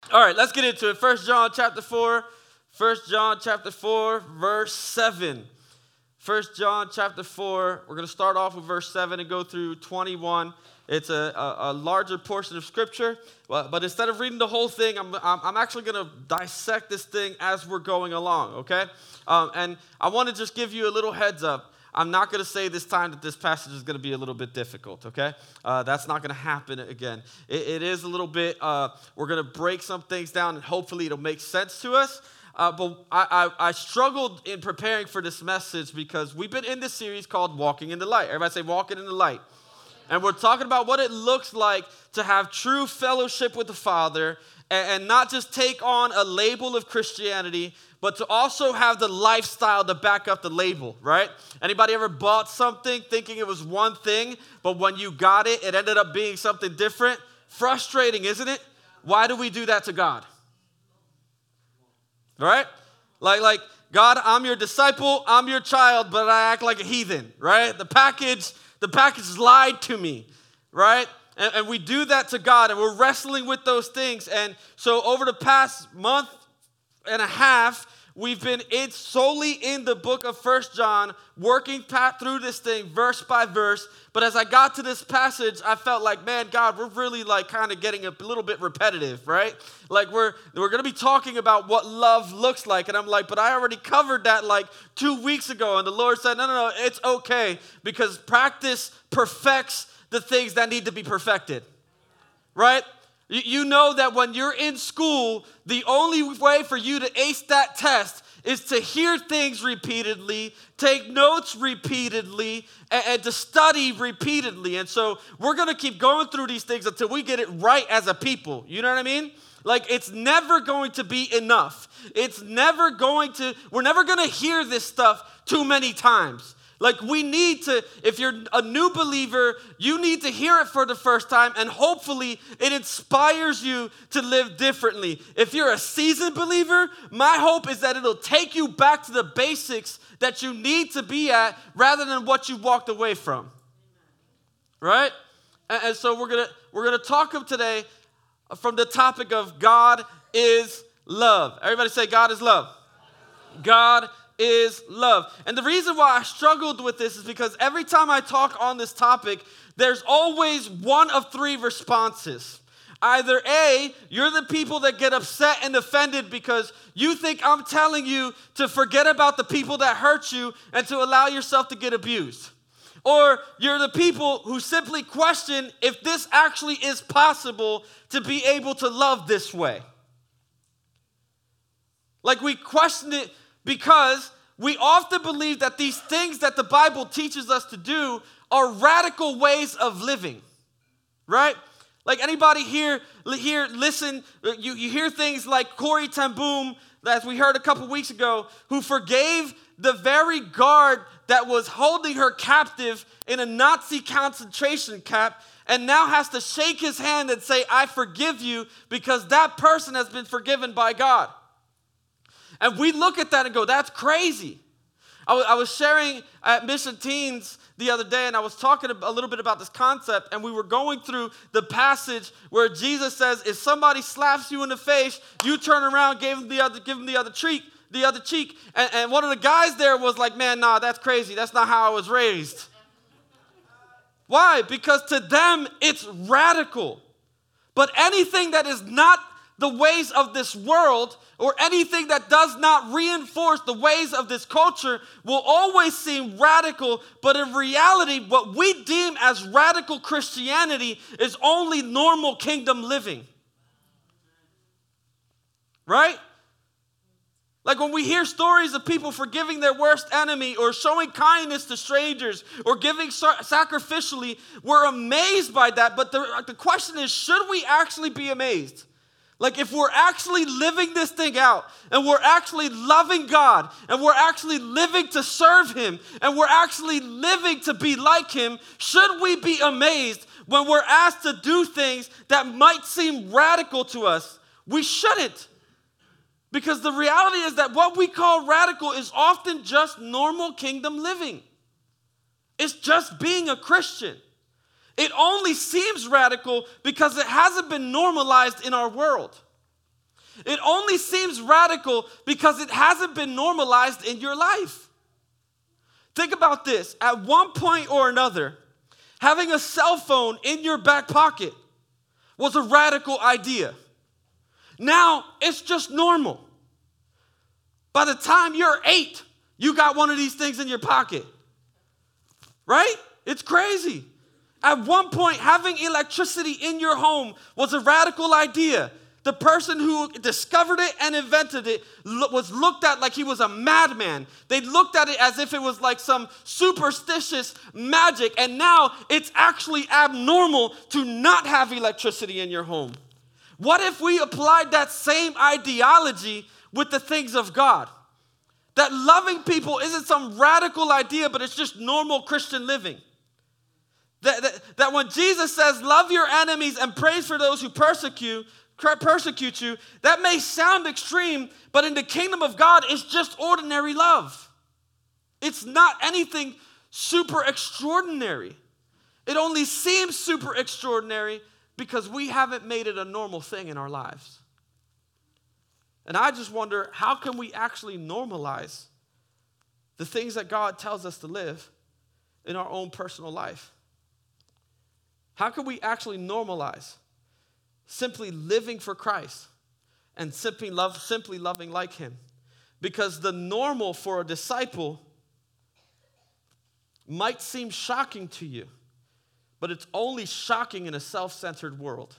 All right, let's get into it. First John chapter 4. First John chapter 4, verse 7. First John chapter 4, we're going to start off with verse 7 and go through 21. It's a larger portion of Scripture, but instead of reading the whole thing, I'm actually going to dissect this thing as we're going along, okay? And I want to just give you a little heads up. I'm not going to say this time that this passage is going to be a little bit difficult, okay? That's not going to happen again. It is a little bit, we're going to break some things down, and hopefully it'll make sense to us. But I struggled in preparing for this message because we've been in this series called Walking in the Light. Everybody say, Walking in the Light. And we're talking about what it looks like to have true fellowship with the Father and not just take on a label of Christianity, but to also have the lifestyle to back up the label, right? Anybody ever bought something thinking it was one thing, but when you got it, it ended up being something different? Frustrating, isn't it? Why do we do that to God? Right? Like, God, I'm your disciple, I'm your child, but I act like a heathen, right? The package lied to me, right? And we do that to God, and we're wrestling with those things. And so over the past month and a half, we've been solely in the book of First John, working through this thing verse by verse. But as I got to this passage, I felt like, man, God, we're really like kind of getting a little bit repetitive, right? Like we're going to be talking about what love looks like. And I'm like, but I already covered that like 2 weeks ago. And the Lord said, no, it's okay because practice perfects the things that need to be perfected, right? You know that when you're in school, the only way for you to ace that test is to hear things repeatedly, take notes repeatedly, and to study repeatedly. And so we're going to keep going through these things until we get it right as a people. You know what I mean? Like it's never going to be enough. We're never going to hear this stuff too many times. Like we need to, if you're a new believer, you need to hear it for the first time and hopefully it inspires you to live differently. If you're a seasoned believer, my hope is that it'll take you back to the basics that you need to be at rather than what you walked away from. Right? And so we're gonna talk today from the topic of God is love. Everybody say God is love. God is love. And the reason why I struggled with this is because every time I talk on this topic, there's always one of three responses. Either A, you're the people that get upset and offended because you think I'm telling you to forget about the people that hurt you and to allow yourself to get abused. Or you're the people who simply question if this actually is possible to be able to love this way. Like we question it because we often believe that these things that the Bible teaches us to do are radical ways of living, right? Like anybody here listen, you hear things like Corrie ten Boom, as we heard a couple weeks ago, who forgave the very guard that was holding her captive in a Nazi concentration camp and now has to shake his hand and say, I forgive you, because that person has been forgiven by God. And we look at that and go, that's crazy. I was sharing at Mission Teens the other day, and I was talking a little bit about this concept, and we were going through the passage where Jesus says, if somebody slaps you in the face, you turn around, give him the other cheek. And one of the guys there was like, man, nah, that's crazy. That's not how I was raised. Why? Because to them, it's radical. But anything that is not the ways of this world, or anything that does not reinforce the ways of this culture, will always seem radical, but in reality, what we deem as radical Christianity is only normal kingdom living. Right? Like when we hear stories of people forgiving their worst enemy, or showing kindness to strangers, or giving sacrificially, we're amazed by that, but the question is, should we actually be amazed? Like if we're actually living this thing out, and we're actually loving God, and we're actually living to serve Him, and we're actually living to be like Him, should we be amazed when we're asked to do things that might seem radical to us? We shouldn't. Because the reality is that what we call radical is often just normal kingdom living. It's just being a Christian. It only seems radical because it hasn't been normalized in our world. It only seems radical because it hasn't been normalized in your life. Think about this. At one point or another, having a cell phone in your back pocket was a radical idea. Now, it's just normal. By the time you're 8, you got one of these things in your pocket. Right? It's crazy. At one point, having electricity in your home was a radical idea. The person who discovered it and invented it was looked at like he was a madman. They looked at it as if it was like some superstitious magic. And now it's actually abnormal to not have electricity in your home. What if we applied that same ideology with the things of God? That loving people isn't some radical idea, but it's just normal Christian living. That when Jesus says, love your enemies and pray for those who persecute you, that may sound extreme, but in the kingdom of God, it's just ordinary love. It's not anything super extraordinary. It only seems super extraordinary because we haven't made it a normal thing in our lives. And I just wonder, how can we actually normalize the things that God tells us to live in our own personal life? How can we actually normalize simply living for Christ and simply loving like him? Because the normal for a disciple might seem shocking to you, but it's only shocking in a self-centered world.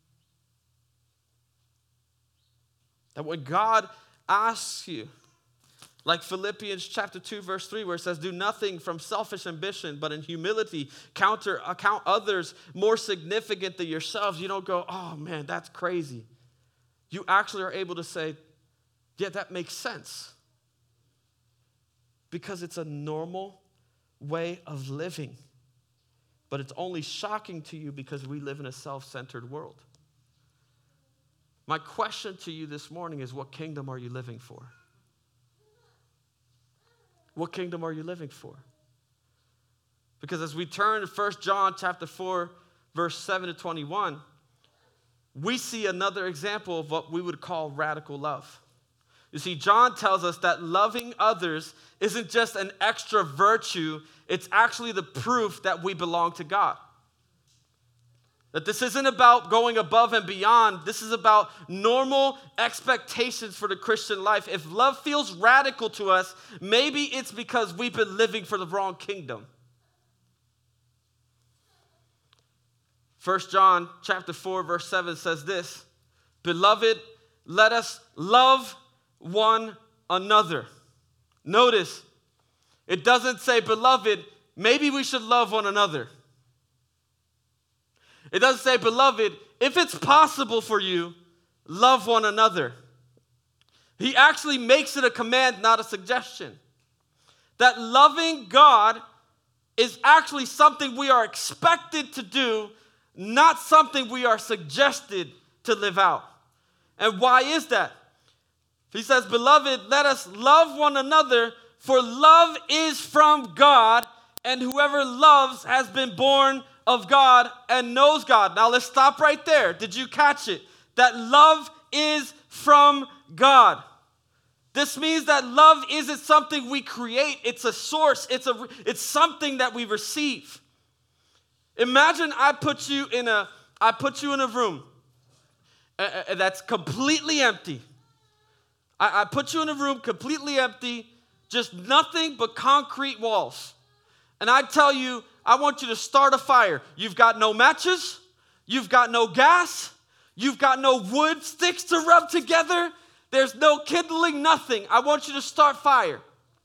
That when God asks you, like Philippians chapter 2, verse 3, where it says, do nothing from selfish ambition, but in humility, count others more significant than yourselves. You don't go, oh man, that's crazy. You actually are able to say, yeah, that makes sense. Because it's a normal way of living. But it's only shocking to you because we live in a self-centered world. My question to you this morning is, what kingdom are you living for? What kingdom are you living for? Because as we turn to 1 John chapter 4, verse 7 to 21, we see another example of what we would call radical love. You see, John tells us that loving others isn't just an extra virtue, it's actually the proof that we belong to God. That this isn't about going above and beyond. This is about normal expectations for the Christian life. If love feels radical to us, maybe it's because we've been living for the wrong kingdom. 1 John chapter 4, verse 7 says this, Beloved, let us love one another. Notice, it doesn't say, Beloved, maybe we should love one another. It doesn't say, beloved, if it's possible for you, love one another. He actually makes it a command, not a suggestion. That loving God is actually something we are expected to do, not something we are suggested to live out. And why is that? He says, Beloved, let us love one another, for love is from God, and whoever loves has been born of God and knows God. Now let's stop right there. Did you catch it? That love is from God. This means that love isn't something we create. It's a source. It's something that we receive. Imagine I put you in a room that's completely empty. I put you in a room completely empty, just nothing but concrete walls. And I tell you, I want you to start a fire. You've got no matches. You've got no gas. You've got no wood sticks to rub together. There's no kindling, nothing. I want you to start fire.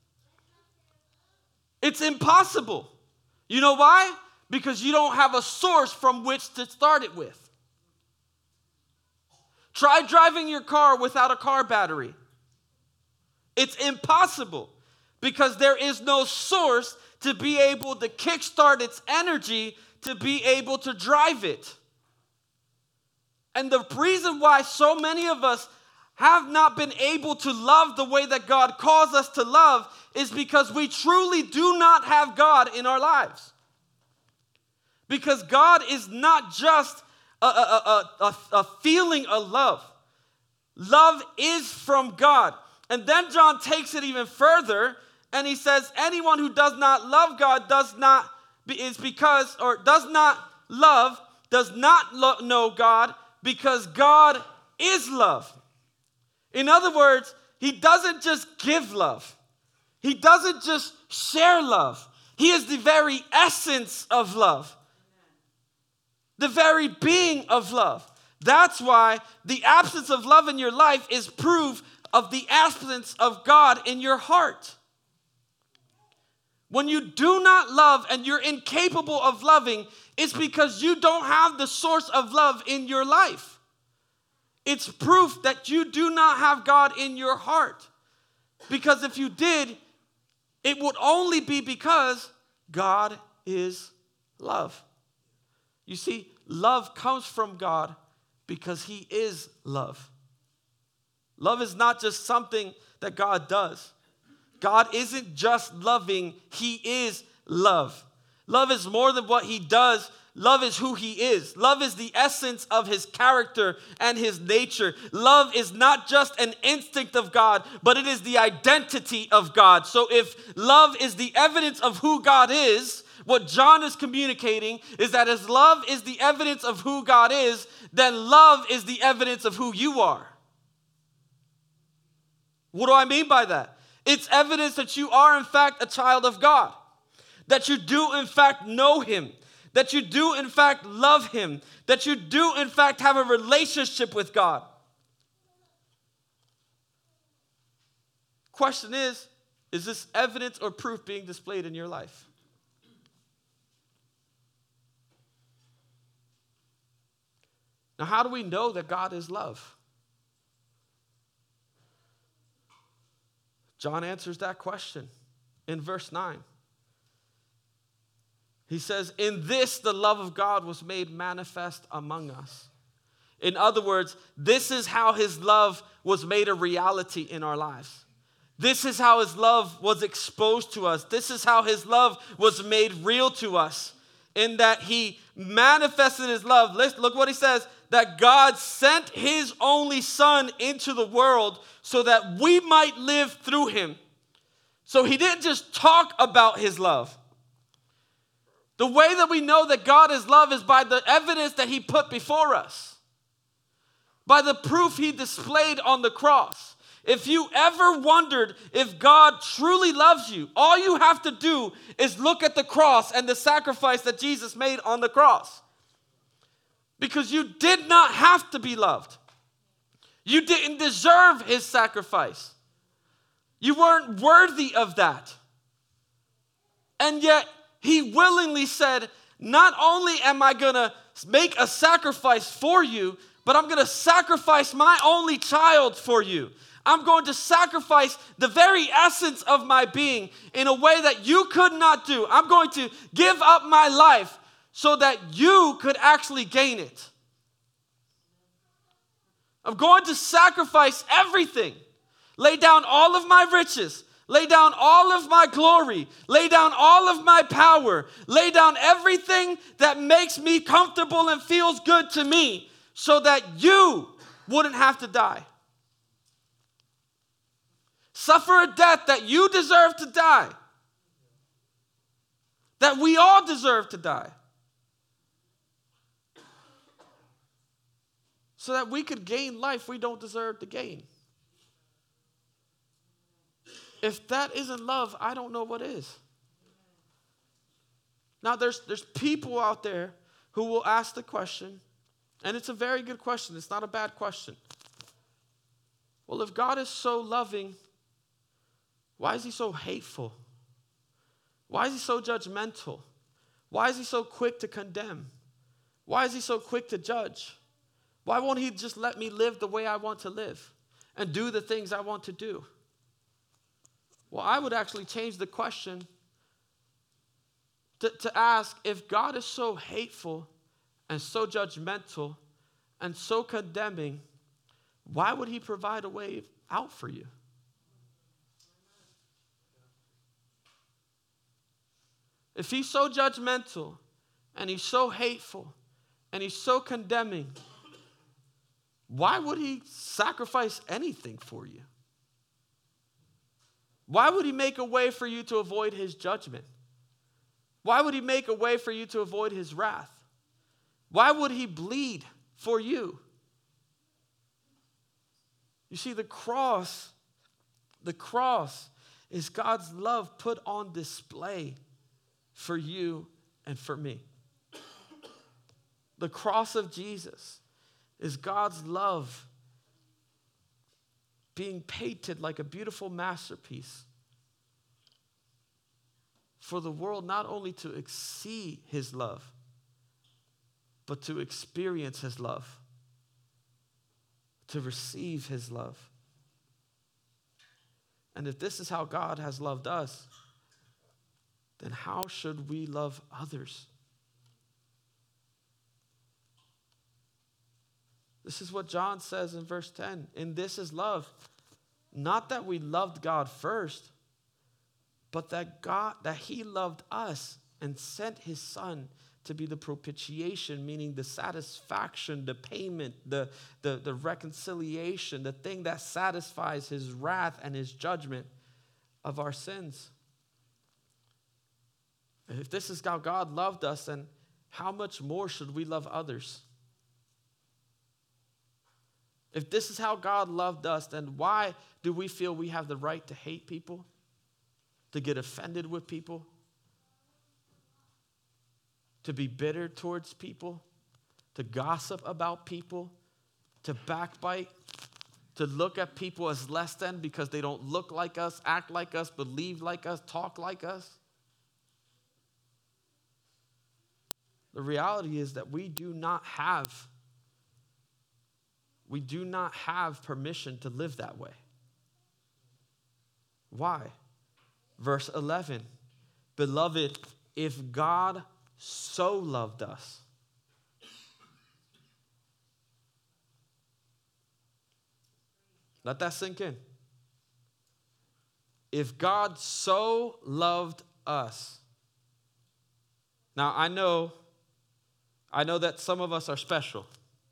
It's impossible. You know why? Because you don't have a source from which to start it with. Try driving your car without a car battery. It's impossible because there is no source to be able to kickstart its energy to be able to drive it. And the reason why so many of us have not been able to love the way that God calls us to love is because we truly do not have God in our lives. Because God is not just a feeling of love. Love is from God. And then John takes it even further, and he says, anyone who does not love God does not know God, because God is love. In other words, he doesn't just give love. He doesn't just share love. He is the very essence of love. The very being of love. That's why the absence of love in your life is proof of the absence of God in your heart. When you do not love and you're incapable of loving, it's because you don't have the source of love in your life. It's proof that you do not have God in your heart. Because if you did, it would only be because God is love. You see, love comes from God because he is love. Love is not just something that God does. God isn't just loving, he is love. Love is more than what he does. Love is who he is. Love is the essence of his character and his nature. Love is not just an instinct of God, but it is the identity of God. So if love is the evidence of who God is, what John is communicating is that as love is the evidence of who God is, then love is the evidence of who you are. What do I mean by that? It's evidence that you are in fact a child of God. That you do in fact know him. That you do in fact love him. That you do in fact have a relationship with God. Question is this evidence or proof being displayed in your life? Now, how do we know that God is love? John answers that question in verse 9. He says, in this the love of God was made manifest among us. In other words, this is how his love was made a reality in our lives. This is how his love was exposed to us. This is how his love was made real to us. In that he manifested his love. Look what he says. That God sent his only son into the world so that we might live through him. So he didn't just talk about his love. The way that we know that God is love is by the evidence that he put before us. By the proof he displayed on the cross. If you ever wondered if God truly loves you, all you have to do is look at the cross and the sacrifice that Jesus made on the cross. Because you did not have to be loved. You didn't deserve his sacrifice. You weren't worthy of that. And yet, he willingly said, not only am I going to make a sacrifice for you, but I'm going to sacrifice my only child for you. I'm going to sacrifice the very essence of my being in a way that you could not do. I'm going to give up my life so that you could actually gain it. I'm going to sacrifice everything. Lay down all of my riches. Lay down all of my glory. Lay down all of my power. Lay down everything that makes me comfortable and feels good to me so that you wouldn't have to die. Suffer a death that you deserve to die. That we all deserve to die. So that we could gain life we don't deserve to gain. If that isn't love, I don't know what is. Now, there's people out there who will ask the question, and it's a very good question. It's not a bad question. Well, if God is so loving, why is he so hateful? Why is he so judgmental? Why is he so quick to condemn? Why is he so quick to judge? Why won't he just let me live the way I want to live and do the things I want to do? Well, I would actually change the question to ask, if God is so hateful and so judgmental and so condemning, why would he provide a way out for you? If he's so judgmental and he's so hateful and he's so condemning, why would he sacrifice anything for you? Why would he make a way for you to avoid his judgment? Why would he make a way for you to avoid his wrath? Why would he bleed for you? You see, the cross is God's love put on display for you and for me. The cross of Jesus is God's love being painted like a beautiful masterpiece for the world not only to see his love, but to experience his love, to receive his love. And if this is how God has loved us, then how should we love others? This is what John says in verse 10. And this is love, not that we loved God first, but that he loved us and sent his son to be the propitiation, meaning the satisfaction, the payment, the reconciliation, the thing that satisfies his wrath and his judgment of our sins. If this is how God loved us, then how much more should we love others? If this is how God loved us, then why do we feel we have the right to hate people, to get offended with people, to be bitter towards people, to gossip about people, to backbite, to look at people as less than because they don't look like us, act like us, believe like us, talk like us? The reality is that we do not have permission to live that way. Why? Verse 11, beloved, if God so loved us. Let that sink in. If God so loved us. Now, I know that some of us are special.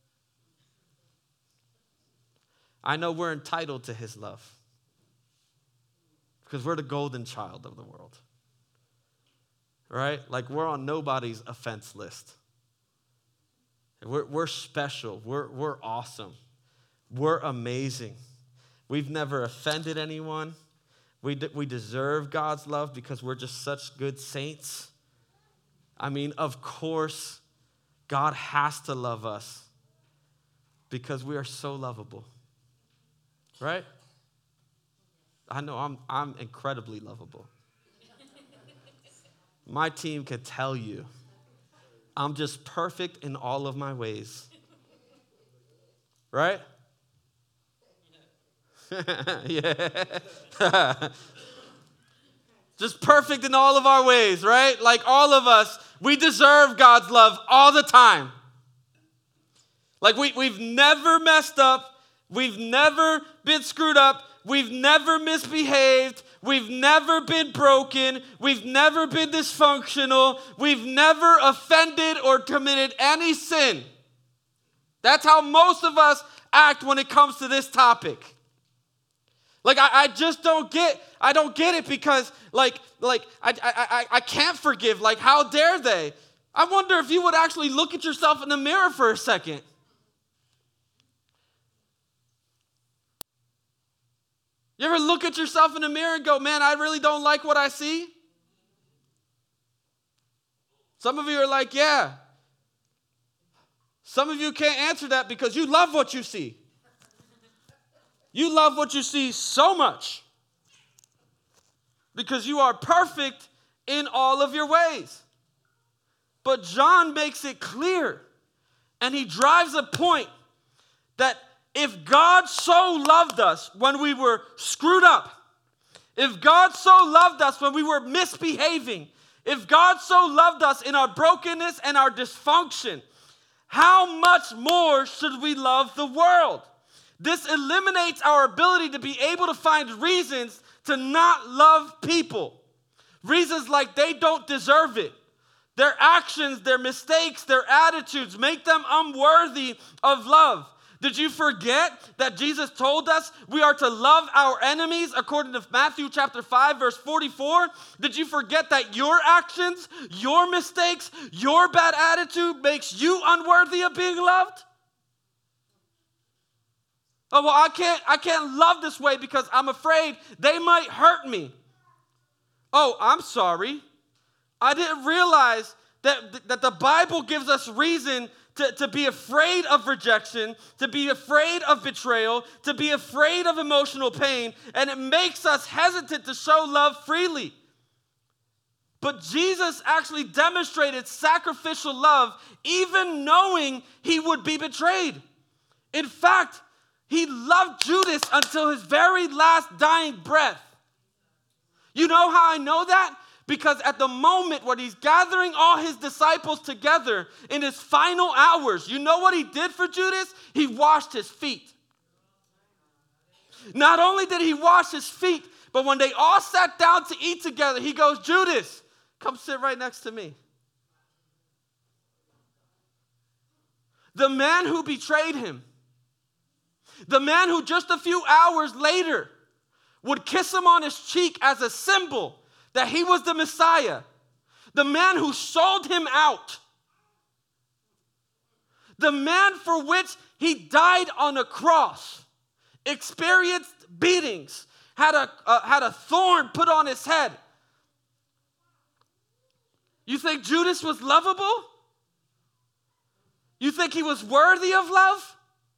I know we're entitled to his love because we're the golden child of the world, right? Like we're on nobody's offense list. We're special. We're awesome. We're amazing. We've never offended anyone. We deserve God's love because we're just such good saints. I mean, of course, God has to love us because we are so lovable. Right? I know I'm incredibly lovable. My team can tell you I'm just perfect in all of my ways. Right? Yeah. Just perfect in all of our ways, right? Like all of us, we deserve God's love all the time. Like we've never messed up. We've never been screwed up. We've never misbehaved. We've never been broken. We've never been dysfunctional. We've never offended or committed any sin. That's how most of us act when it comes to this topic. Like I just don't get it because I can't forgive. Like how dare they? I wonder if you would actually look at yourself in the mirror for a second. You ever look at yourself in the mirror and go, man, I really don't like what I see? Some of you are like, yeah. Some of you can't answer that because you love what you see. You love what you see so much because you are perfect in all of your ways. But John makes it clear, and he drives a point that if God so loved us when we were screwed up, if God so loved us when we were misbehaving, if God so loved us in our brokenness and our dysfunction, how much more should we love the world? This eliminates our ability to be able to find reasons to not love people. Reasons like they don't deserve it. Their actions, their mistakes, their attitudes make them unworthy of love. Did you forget that Jesus told us we are to love our enemies according to Matthew chapter 5, verse 44? Did you forget that your actions, your mistakes, your bad attitude makes you unworthy of being loved? Oh, well, I can't love this way because I'm afraid they might hurt me. Oh, I'm sorry. I didn't realize that the Bible gives us reason to be afraid of rejection, to be afraid of betrayal, to be afraid of emotional pain, and it makes us hesitant to show love freely. But Jesus actually demonstrated sacrificial love even knowing he would be betrayed. In fact, he loved Judas until his very last dying breath. You know how I know that? Because at the moment when he's gathering all his disciples together in his final hours, you know what he did for Judas? He washed his feet. Not only did he wash his feet, but when they all sat down to eat together, he goes, Judas, come sit right next to me. The man who betrayed him, the man who just a few hours later would kiss him on his cheek as a symbol that he was the Messiah, the man who sold him out, the man for which he died on a cross, experienced beatings, had a thorn put on his head. You think Judas was lovable? You think he was worthy of love?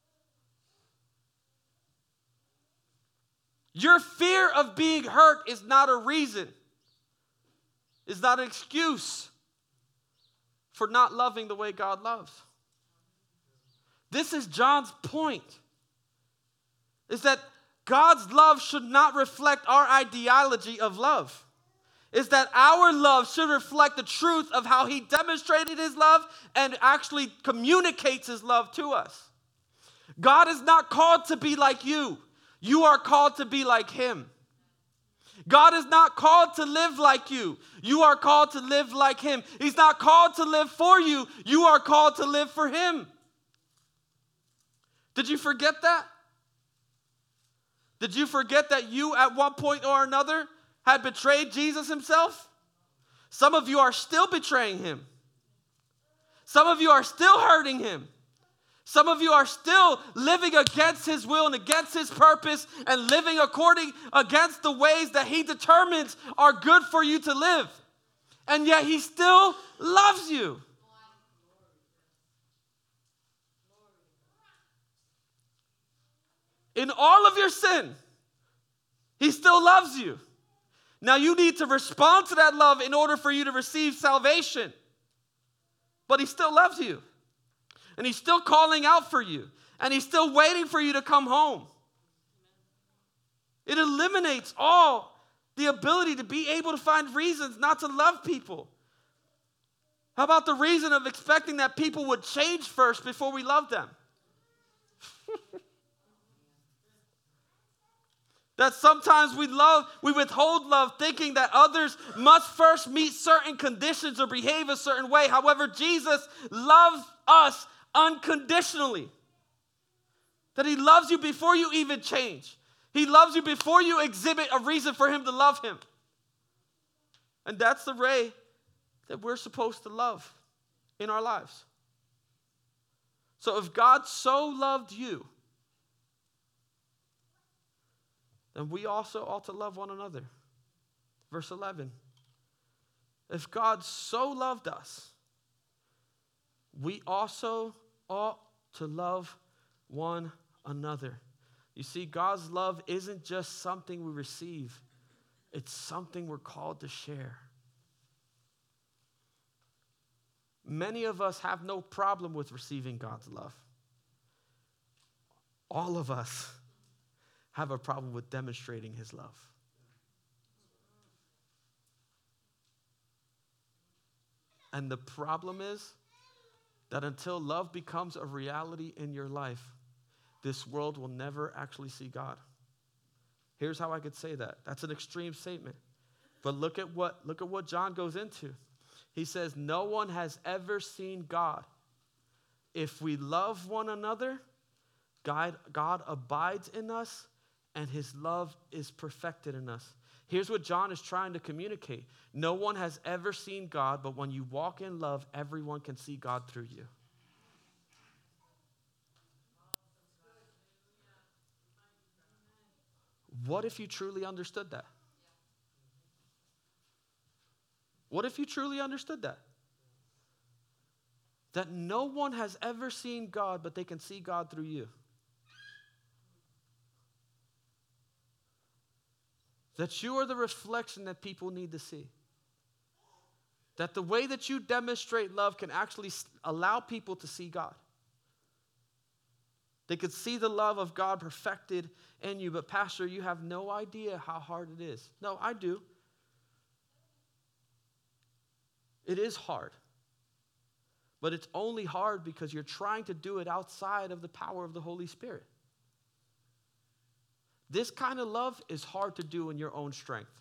Your fear of being hurt is not a reason. It's not an excuse for not loving the way God loves. This is John's point. Is that God's love should not reflect our ideology of love. Is that our love should reflect the truth of how he demonstrated his love and actually communicates his love to us. God is not called to be like you. You are called to be like him. God is not called to live like you. You are called to live like him. He's not called to live for you. You are called to live for him. Did you forget that? Did you forget that you at one point or another had betrayed Jesus himself? Some of you are still betraying him. Some of you are still hurting him. Some of you are still living against his will and against his purpose and living according against the ways that he determines are good for you to live. And yet he still loves you. In all of your sin, he still loves you. Now you need to respond to that love in order for you to receive salvation. But he still loves you. And he's still calling out for you. And he's still waiting for you to come home. It eliminates all the ability to be able to find reasons not to love people. How about the reason of expecting that people would change first before we love them? That sometimes we withhold love thinking that others must first meet certain conditions or behave a certain way. However, Jesus loves us unconditionally. That he loves you before you even change. He loves you before you exhibit a reason for him to love him. And that's the way that we're supposed to love in our lives. So if God so loved you, then we also ought to love one another. Verse 11. If God so loved us, we also ought to love one another. You see, God's love isn't just something we receive. It's something we're called to share. Many of us have no problem with receiving God's love. All of us have a problem with demonstrating his love. And the problem is that until love becomes a reality in your life, this world will never actually see God. Here's how I could say that. That's an extreme statement. But look at what John goes into. He says, no one has ever seen God. If we love one another, God abides in us, and his love is perfected in us. Here's what John is trying to communicate. No one has ever seen God, but when you walk in love, everyone can see God through you. What if you truly understood that? What if you truly understood that? That no one has ever seen God, but they can see God through you. That you are the reflection that people need to see. That the way that you demonstrate love can actually allow people to see God. They could see the love of God perfected in you. But Pastor, you have no idea how hard it is. No, I do. It is hard. But it's only hard because you're trying to do it outside of the power of the Holy Spirit. This kind of love is hard to do in your own strength.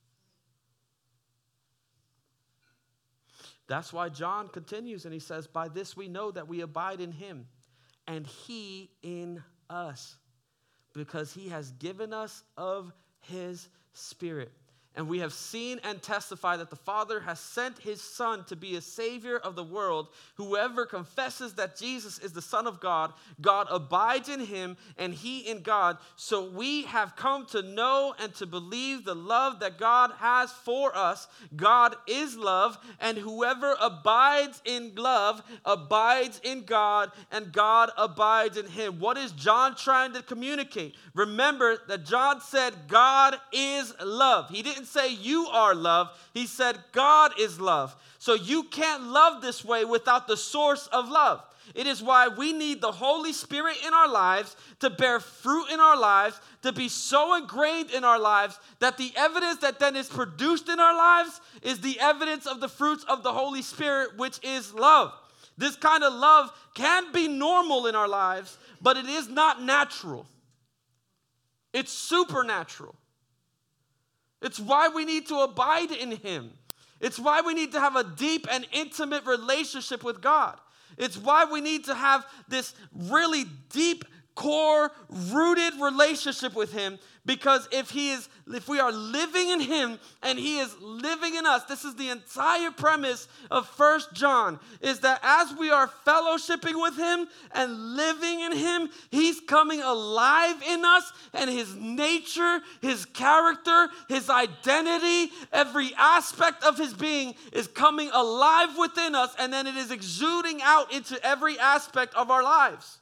That's why John continues and he says, by this we know that we abide in him and he in us, because he has given us of his Spirit. And we have seen and testified that the Father has sent his Son to be a Savior of the world. Whoever confesses that Jesus is the Son of God, God abides in him and he in God. So we have come to know and to believe the love that God has for us. God is love, and whoever abides in love abides in God, and God abides in him. What is John trying to communicate? Remember that John said God is love. He didn't say you are love. He said God is love. So you can't love this way without the source of love. It is why we need the Holy Spirit in our lives to bear fruit in our lives, to be so ingrained in our lives that the evidence that then is produced in our lives is the evidence of the fruits of the Holy Spirit, which is love. This kind of love can be normal in our lives, but it is not natural. It's supernatural. It's why we need to abide in him. It's why we need to have a deep and intimate relationship with God. It's why we need to have this really deep, core, rooted relationship with him, because if we are living in him and he is living in us, this is the entire premise of 1 John, is that as we are fellowshipping with him and living in him, he's coming alive in us, and his nature, his character, his identity, every aspect of his being is coming alive within us, and then it is exuding out into every aspect of our lives.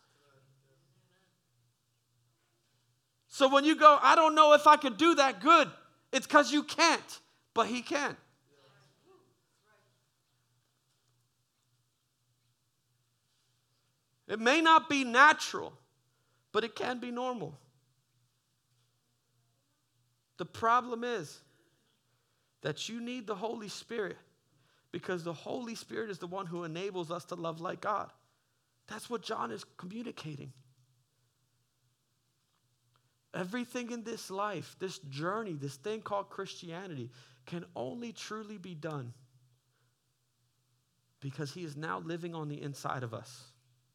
So when you go, I don't know if I could do that good, it's because you can't, but he can. It may not be natural, but it can be normal. The problem is that you need the Holy Spirit, because the Holy Spirit is the one who enables us to love like God. That's what John is communicating. Everything in this life, this journey, this thing called Christianity, can only truly be done because he is now living on the inside of us.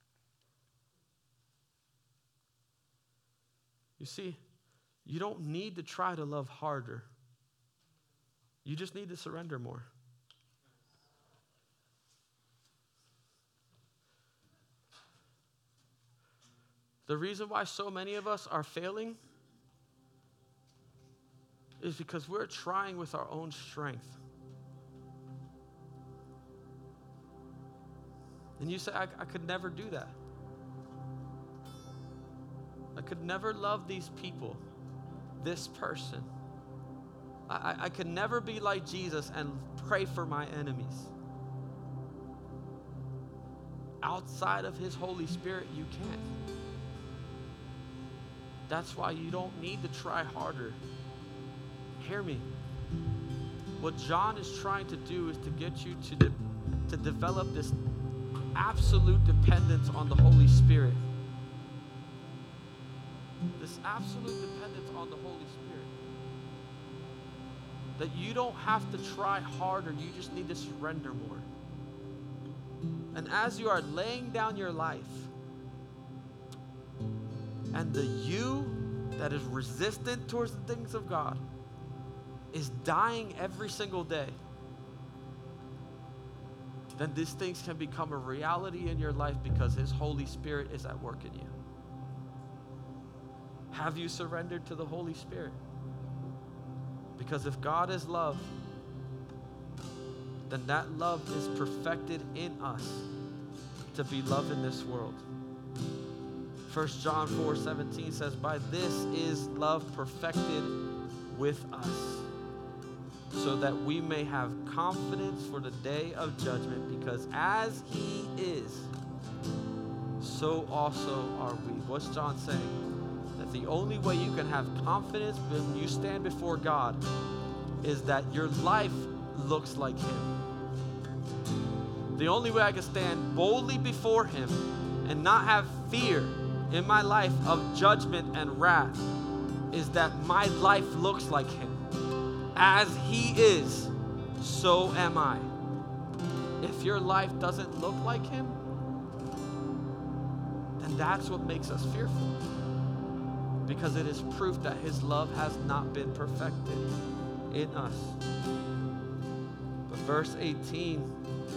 You see, you don't need to try to love harder. You just need to surrender more. The reason why so many of us are failing is because we're trying with our own strength. And you say, I could never do that. I could never love these people, this person. I could never be like Jesus and pray for my enemies. Outside of his Holy Spirit, you can't. That's why you don't need to try harder. Hear me. What John is trying to do is to get you to develop this absolute dependence on the Holy Spirit. This absolute dependence on the Holy Spirit. That you don't have to try harder, you just need to surrender more. And as you are laying down your life, and the you that is resistant towards the things of God is dying every single day, then these things can become a reality in your life because His Holy Spirit is at work in you. Have you surrendered to the Holy Spirit? Because if God is love, then that love is perfected in us to be love in this world. 1 John 4:17 says, by this is love perfected with us, so that we may have confidence for the day of judgment, because as He is, so also are we. What's John saying? That the only way you can have confidence when you stand before God is that your life looks like Him. The only way I can stand boldly before Him and not have fear in my life of judgment and wrath is that my life looks like Him. As He is, so am I. If your life doesn't look like Him, then that's what makes us fearful. Because it is proof that His love has not been perfected in us. But verse 18,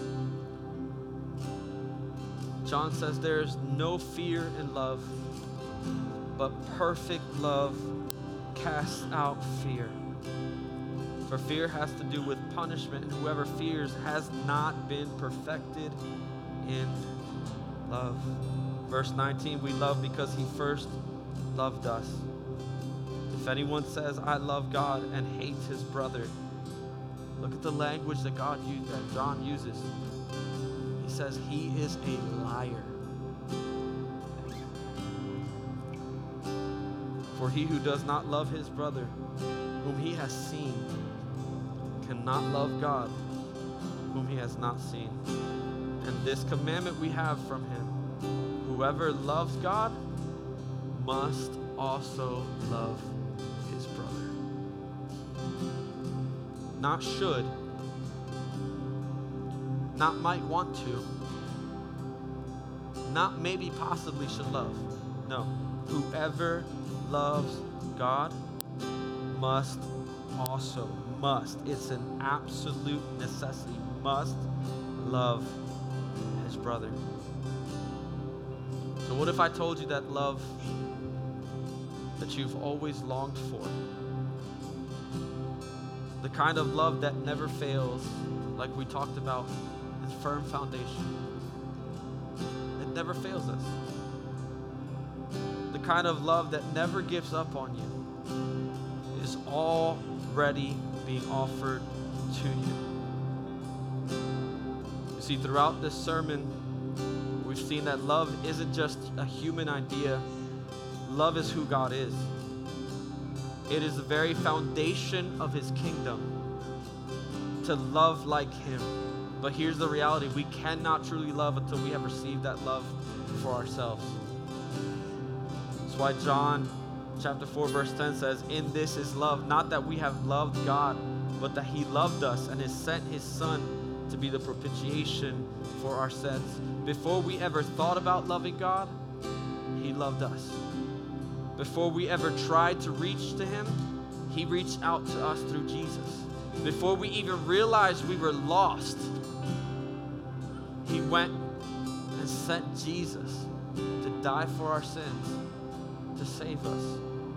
John says there's no fear in love, but perfect love casts out fear. For fear has to do with punishment, and whoever fears has not been perfected in love. Verse 19, we love because He first loved us. If anyone says, I love God, and hates his brother, look at the language that John uses. He says he is a liar. For he who does not love his brother, whom he has seen, cannot love God, whom he has not seen. And this commandment we have from Him: whoever loves God must also love his brother. Not should, not might want to, not maybe possibly should love. No, whoever loves God must also, it's an absolute necessity, must love his brother. So what if I told you that love that you've always longed for, the kind of love that never fails, like we talked about, is firm foundation. It never fails us. The kind of love that never gives up on you is already being offered to you. You see, throughout this sermon, we've seen that love isn't just a human idea. Love is who God is. It is the very foundation of His kingdom to love like Him. But here's the reality: we cannot truly love until we have received that love for ourselves. That's why John chapter 4 verse 10 says, in this is love, not that we have loved God, but that He loved us and has sent His Son to be the propitiation for our sins. Before we ever thought about loving God, He loved us. Before we ever tried to reach to Him, He reached out to us through Jesus. Before we even realized we were lost, He went and sent Jesus to die for our sins, to save us.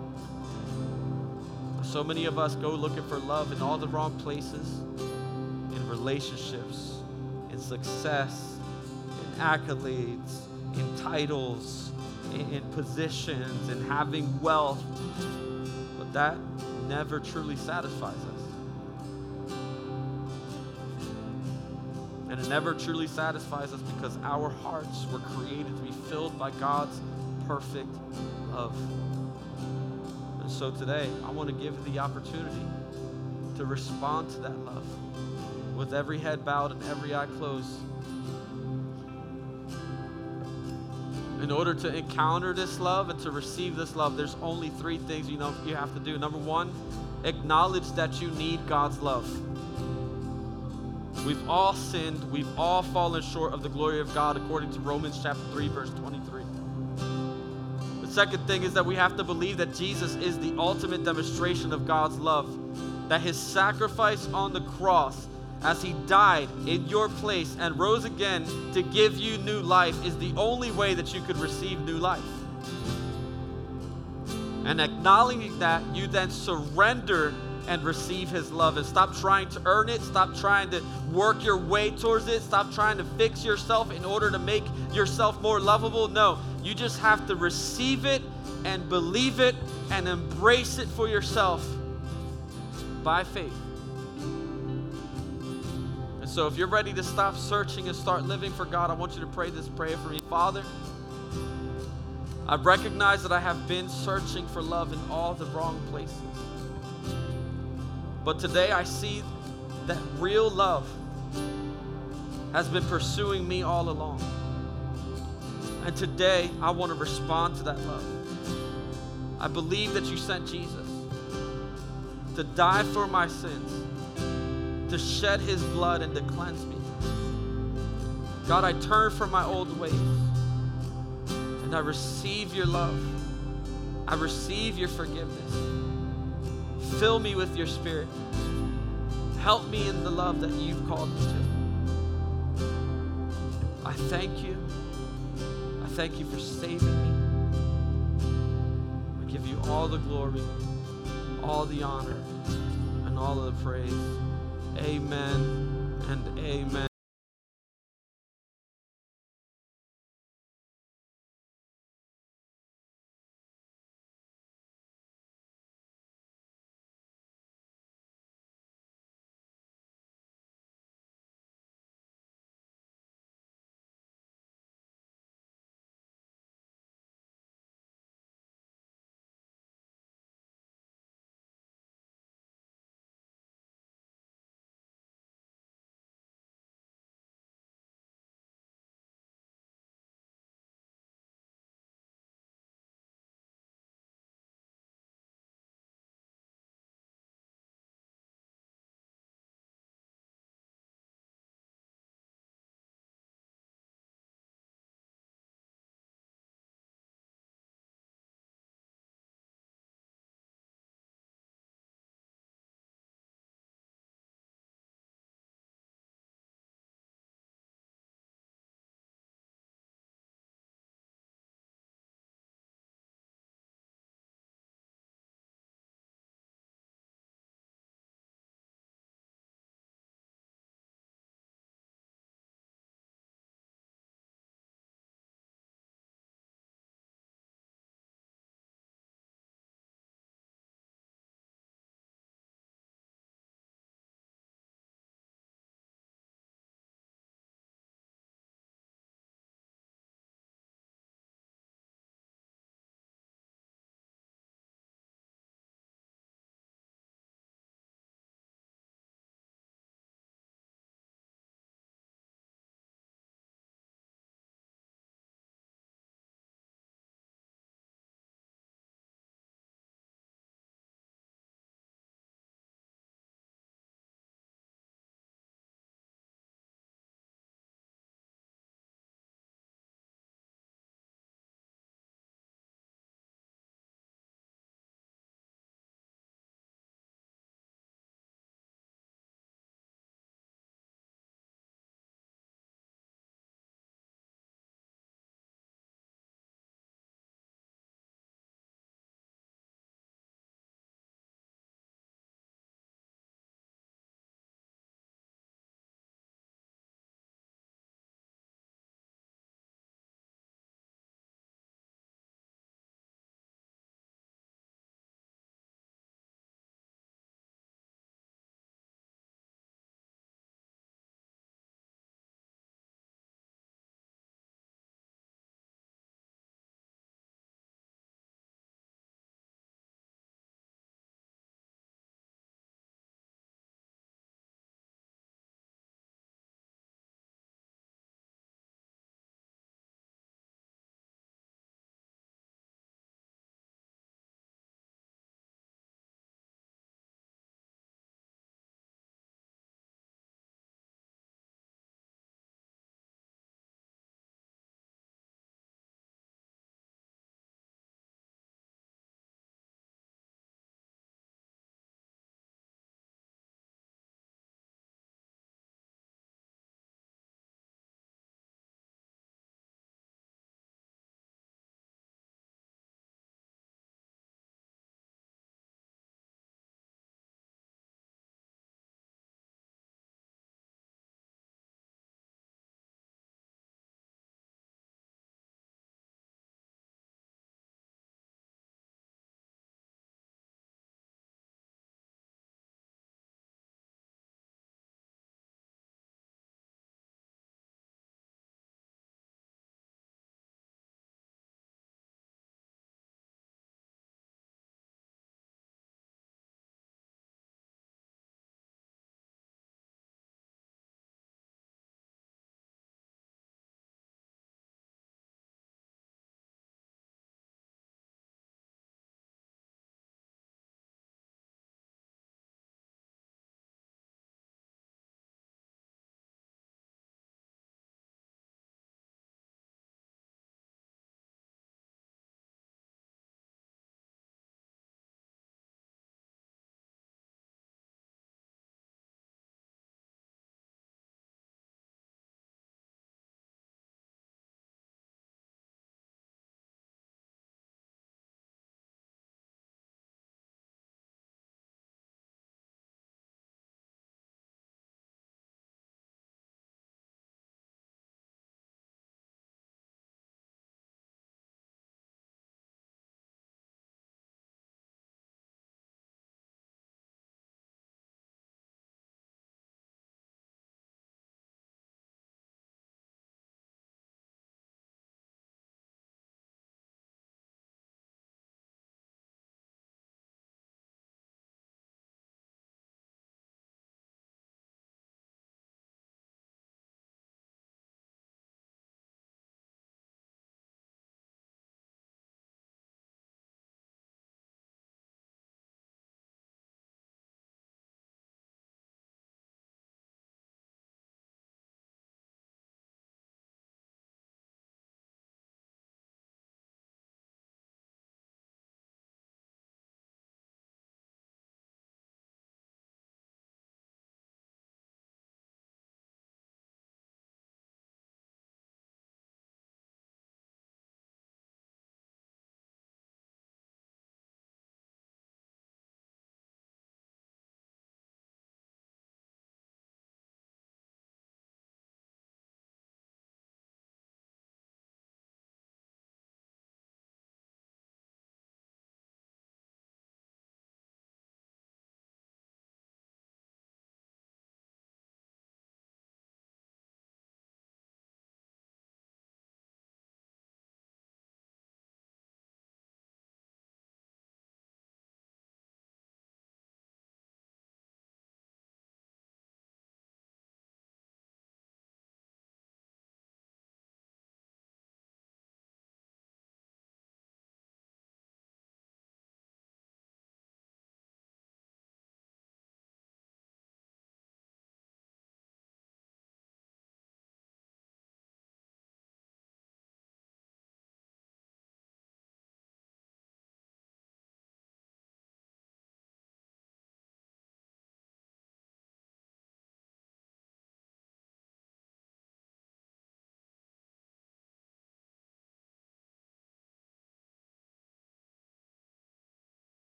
So many of us go looking for love in all the wrong places, in relationships, in success, in accolades, in titles, in positions, in having wealth. But that never truly satisfies us. And it never truly satisfies us because our hearts were created to be filled by God's perfect love. And so today, I want to give you the opportunity to respond to that love with every head bowed and every eye closed. In order to encounter this love and to receive this love, there's only three things you have to do. Number one, acknowledge that you need God's love. We've all sinned. We've all fallen short of the glory of God according to Romans chapter 3, verse 23. It Second thing is that we have to believe that Jesus is the ultimate demonstration of God's love, that his sacrifice on the cross as he died in your place and rose again to give you new life is the only way that you could receive new life. And acknowledging that, you then surrender and receive his love, and stop trying to earn it. Stop trying to work your way towards it. Stop trying to fix yourself in order to make yourself more lovable. No, you just have to receive it and believe it and embrace it for yourself by faith. And so if you're ready to stop searching and start living for God, I want you to pray this prayer for me. Father, I recognize that I have been searching for love in all the wrong places. But today I see that real love has been pursuing me all along. And today I want to respond to that love. I believe that you sent Jesus to die for my sins, to shed his blood and to cleanse me. God, I turn from my old ways and I receive your love. I receive your forgiveness. Fill me with your Spirit. Help me in the love that you've called me to. I thank you. I thank you for saving me. I give you all the glory, all the honor, and all of the praise. Amen and amen.